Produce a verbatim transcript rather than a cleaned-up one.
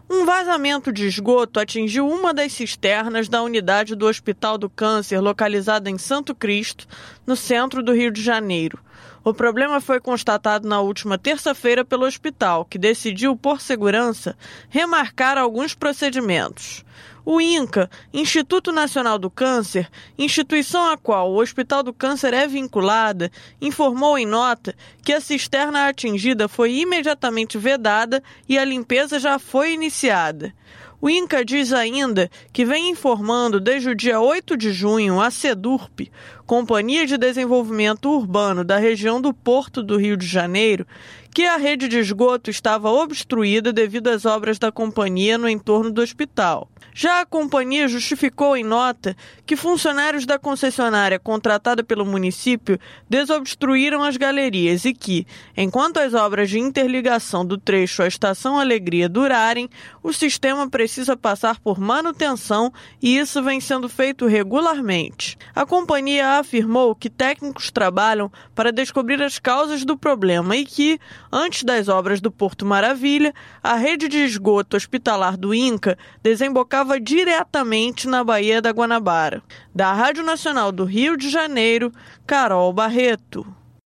Um vazamento de esgoto atingiu uma das cisternas da unidade do Hospital do Câncer, localizada em Santo Cristo, no centro do Rio de Janeiro. O problema foi constatado na última terça-feira pelo hospital, que decidiu, por segurança, remarcar alguns procedimentos. O INCA, Instituto Nacional do Câncer, instituição à qual o Hospital do Câncer é vinculada, informou em nota que a cisterna atingida foi imediatamente vedada e a limpeza já foi iniciada. O INCA diz ainda que vem informando desde o dia oito de junho a CEDURP, Companhia de Desenvolvimento Urbano da região do Porto do Rio de Janeiro, que a rede de esgoto estava obstruída devido às obras da companhia no entorno do hospital. Já a companhia justificou em nota que funcionários da concessionária contratada pelo município desobstruíram as galerias e que, enquanto as obras de interligação do trecho à Estação Alegria durarem, o sistema precisa passar por manutenção e isso vem sendo feito regularmente. A companhia afirmou que técnicos trabalham para descobrir as causas do problema e que, antes das obras do Porto Maravilha, a rede de esgoto hospitalar do INCA desembocava diretamente na Baía da Guanabara. Da Rádio Nacional do Rio de Janeiro, Carol Barreto.